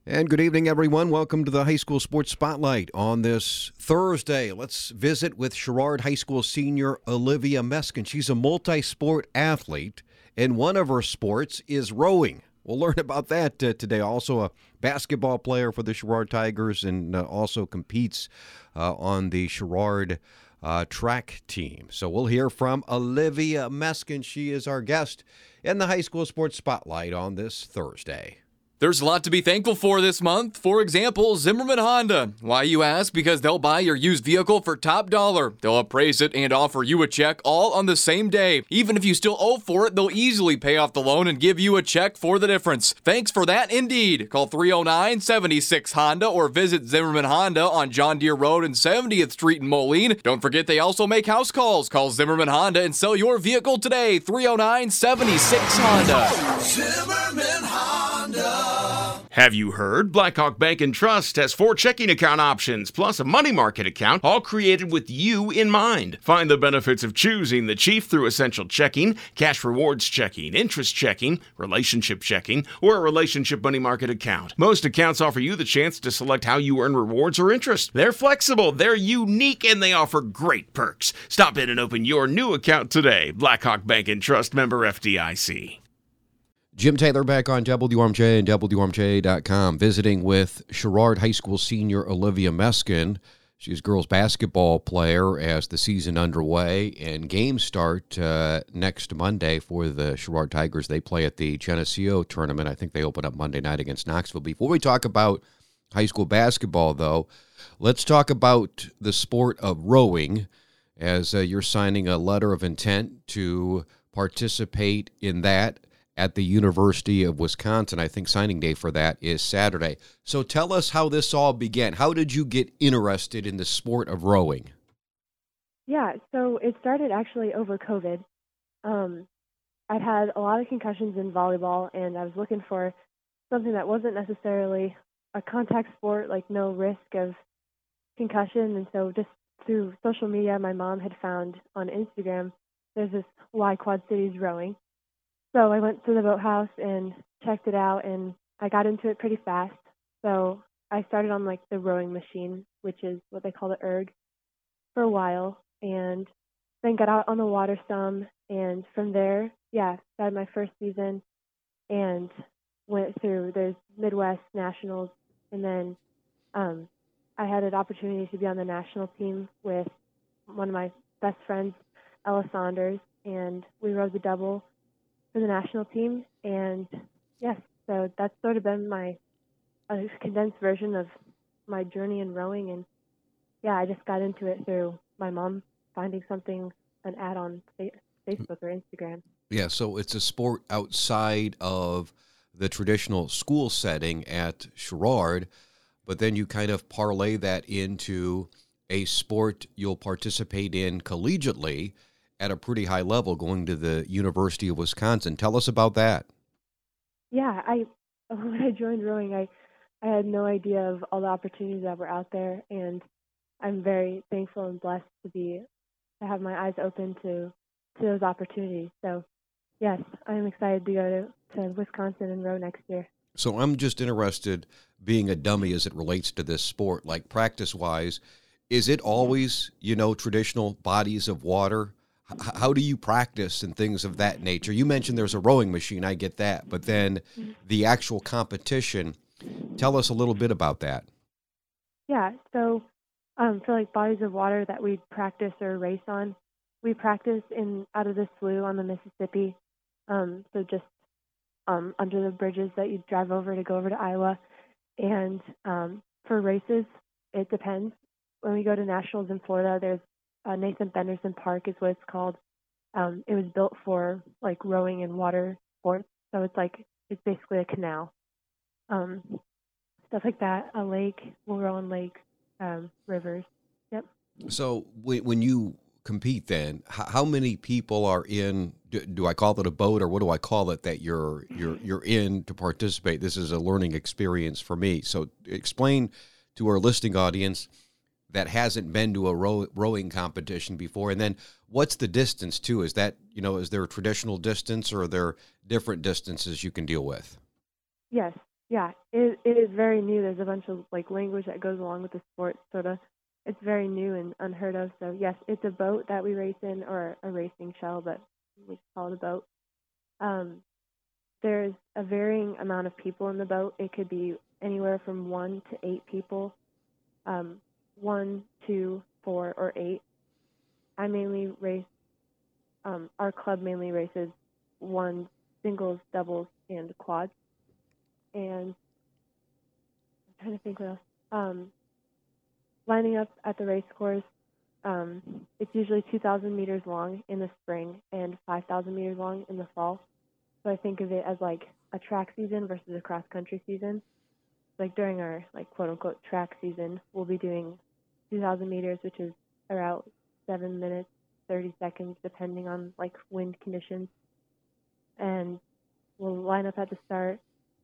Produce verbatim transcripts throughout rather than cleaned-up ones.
And good evening, everyone. Welcome to the High School Sports Spotlight on this Thursday. Let's visit with Sherrard High School senior Olivia Meskin. She's a multi-sport athlete, and one of her sports is rowing. We'll learn about that uh, today. Also a basketball player for the Sherrard Tigers and uh, also competes uh, on the Sherrard uh, track team. So we'll hear from Olivia Meskin. She is our guest in the High School Sports Spotlight on this Thursday. There's a lot to be thankful for this month. For example, Zimmerman Honda. Why, you ask? Because they'll buy your used vehicle for top dollar. They'll appraise it and offer you a check all on the same day. Even if you still owe for it, they'll easily pay off the loan and give you a check for the difference. Thanks for that indeed. Call three oh nine, seven six Honda or visit Zimmerman Honda on John Deere Road and seventieth Street in Moline. Don't forget they also make house calls. Call Zimmerman Honda and sell your vehicle today. three oh nine, seven six Honda. Zimmerman Honda. Have you heard? Blackhawk Bank and Trust has four checking account options, plus a money market account, all created with you in mind. Find the benefits of choosing the Chief through Essential Checking, Cash Rewards Checking, Interest Checking, Relationship Checking, or a Relationship Money Market account. Most accounts offer you the chance to select how you earn rewards or interest. They're flexible, they're unique, and they offer great perks. Stop in and open your new account today. Blackhawk Bank and Trust, member F D I C. Jim Taylor back on W R M J and W R M J dot com, visiting with Sherrard High School senior Olivia Meskin. She's a girls basketball player as the season underway, and games start uh, next Monday for the Sherrard Tigers. They play at the Geneseo tournament. I think they open up Monday night against Knoxville. Before we talk about high school basketball, though, let's talk about the sport of rowing, as uh, you're signing a letter of intent to participate in that at the University of Wisconsin. I think signing day for that is Saturday. So tell us how this all began. How did you get interested in the sport of rowing? Yeah, so it started actually over COVID. Um, I'd had a lot of concussions in volleyball, and I was looking for something that wasn't necessarily a contact sport, like no risk of concussion. And so just through social media, my mom had found on Instagram, there's this Y Quad Cities rowing. So I went to the boathouse and checked it out, and I got into it pretty fast. So I started on like the rowing machine, which is what they call the erg, for a while, and then got out on the water some. And from there, yeah, started my first season and went through there's Midwest Nationals, and then um, I had an opportunity to be on the national team with one of my best friends, Ella Saunders, and we rowed the double for the national team. And yes, so that's sort of been my a condensed version of my journey in rowing. And yeah, I just got into it through my mom finding something, an ad on Facebook or Instagram. Yeah, so it's a sport outside of the traditional school setting at Sherrard, but then you kind of parlay that into a sport you'll participate in collegiately at a pretty high level, going to the University of Wisconsin. Tell us about that. Yeah, I when I joined rowing, I, I had no idea of all the opportunities that were out there, and I'm very thankful and blessed to be to have my eyes open to to those opportunities. So, yes, I'm excited to go to, to Wisconsin and row next year. So I'm just interested, being a dummy as it relates to this sport, like practice-wise, is it always, you know, traditional bodies of water? How do you practice and things of that nature? You mentioned there's a rowing machine, I get that, but then the actual competition, tell us a little bit about that. Yeah, so um, for like bodies of water that we practice or race on, we practice in out of the slough on the Mississippi, um, so just um, under the bridges that you drive over to go over to Iowa. And um, for races, it depends. When we go to nationals in Florida, there's Uh, Nathan Benderson Park is what it's called. Um, it was built for like rowing and water sports, so it's like it's basically a canal, um, stuff like that. A lake, we'll row on lakes, um, rivers. Yep. So when when you compete, then how, how many people are in? Do, do I call it a boat, or what do I call it that you're you're you're in to participate? This is a learning experience for me. So explain to our listening audience that hasn't been to a row, rowing competition before, and then what's the distance too? Is that, you know, is there a traditional distance, or are there different distances you can deal with? Yes. Yeah, it it is very new. There's a bunch of like language that goes along with the sport, sort of. It's very new and unheard of. So yes, it's a boat that we race in, or a racing shell, but we just call it a boat. Um, there's a varying amount of people in the boat. It could be anywhere from one to eight people, um, one, two, four, or eight. I mainly race. Um, our club mainly races one, singles, doubles, and quads. And I'm trying to think what else. Um, lining up at the race course, um, it's usually two thousand meters long in the spring and five thousand meters long in the fall. So I think of it as like a track season versus a cross-country season. Like during our like quote-unquote track season, we'll be doing two thousand meters, which is around seven minutes, thirty seconds, depending on like wind conditions. And we'll line up at the start,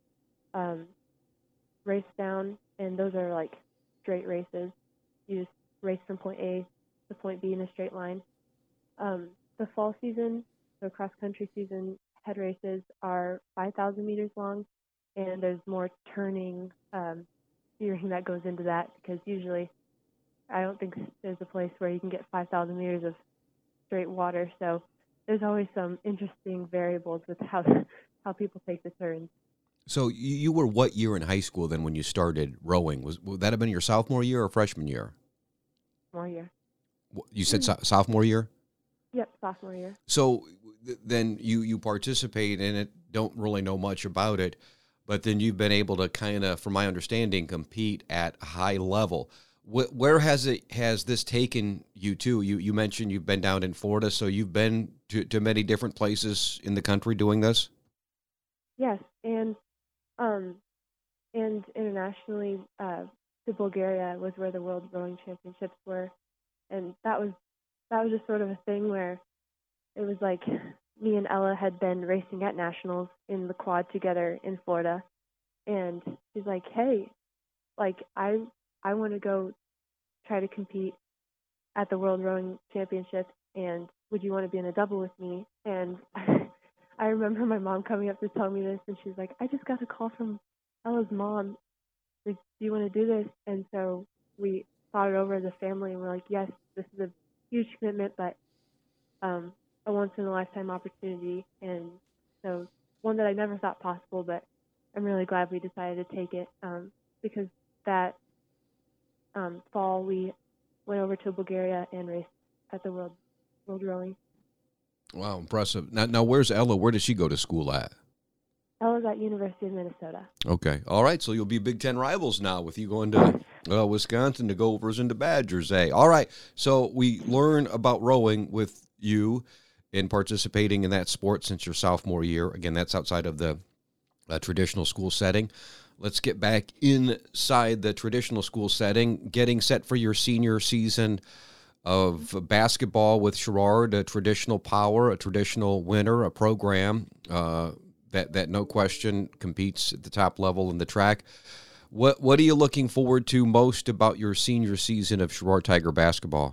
um, race down, and those are like straight races. You just race from point A to point B in a straight line. Um, the fall season, so cross-country season, head races are five thousand meters long, and there's more turning, um, steering that goes into that, because usually I don't think there's a place where you can get five thousand meters of straight water, so there's always some interesting variables with how how people take the turns. So you you were what year in high school then when you started rowing? Was would that have been your sophomore year or freshman year? More year. You said so- sophomore year? Yep, sophomore year. So th- then you, you participate in it, don't really know much about it, but then you've been able to kind of, from my understanding, compete at a high level. Wh- where has it has this taken you to? You you mentioned you've been down in Florida, so you've been to, to many different places in the country doing this? Yes, and um, and internationally, uh, to Bulgaria was where the World Rowing Championships were, and that was that was just sort of a thing where it was like me and Ella had been racing at nationals in the quad together in Florida, and she's like, "Hey, like I I want to go try to compete at the World Rowing Championships, and would you want to be in a double with me?" And I remember my mom coming up to tell me this, and she's like, "I just got a call from Ella's mom. Like, do you want to do this?" And so we thought it over as a family, and we're like, "Yes, this is a huge commitment, but um, a once-in-a-lifetime opportunity." And so one that I never thought possible, but I'm really glad we decided to take it, um, because that um, fall we went over to Bulgaria and raced at the World World Rowing. Wow, impressive. Now, now, where's Ella? Where does she go to school at? Ella's at University of Minnesota. Okay. All right. So you'll be Big Ten rivals now with you going to uh, Wisconsin to Gophers and to Badgers, eh? All right. So we learn about rowing with you and participating in that sport since your sophomore year. Again, that's outside of the uh, traditional school setting. Let's get back inside the traditional school setting, getting set for your senior season of basketball with Sherrard, a traditional power, a traditional winner, a program uh, that, that no question competes at the top level in the track. What what are you looking forward to most about your senior season of Sherrard Tiger basketball?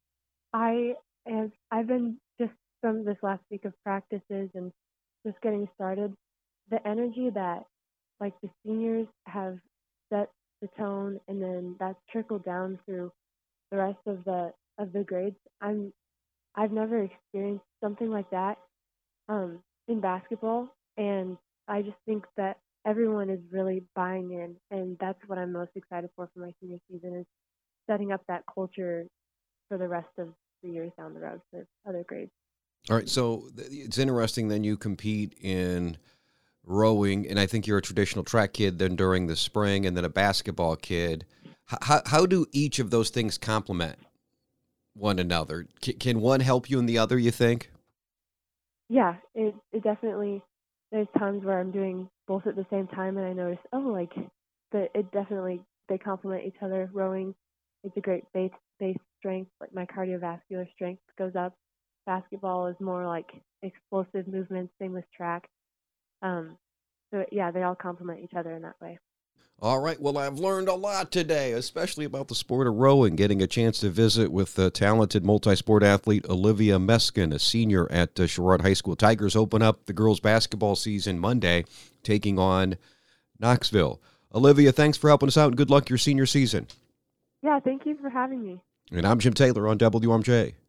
I have I've been just from this last week of practices and just getting started. The energy that like the seniors have set the tone, and then that's trickled down through the rest of the of the grades. I'm I've never experienced something like that um, in basketball, and I just think that everyone is really buying in, and that's what I'm most excited for for my senior season, is setting up that culture for the rest of the years down the road for other grades. All right, so it's interesting then you compete in rowing, and I think you're a traditional track kid then during the spring, and then a basketball kid. How, how do each of those things complement one another? Can, can one help you in the other, you think? Yeah, it, it definitely, there's times where I'm doing both at the same time, and I notice, oh, like, the, it definitely, they complement each other. Rowing, it's a great base, base strength, like my cardiovascular strength goes up. Basketball is more like explosive movements, same with track. Um, so, yeah, they all complement each other in that way. All right. Well, I've learned a lot today, especially about the sport of rowing, getting a chance to visit with the talented multi-sport athlete Olivia Meskin, a senior at uh, Sherrard High School. Tigers open up the girls' basketball season Monday, taking on Knoxville. Olivia, thanks for helping us out, and good luck your senior season. Yeah, thank you for having me. And I'm Jim Taylor on W R M J.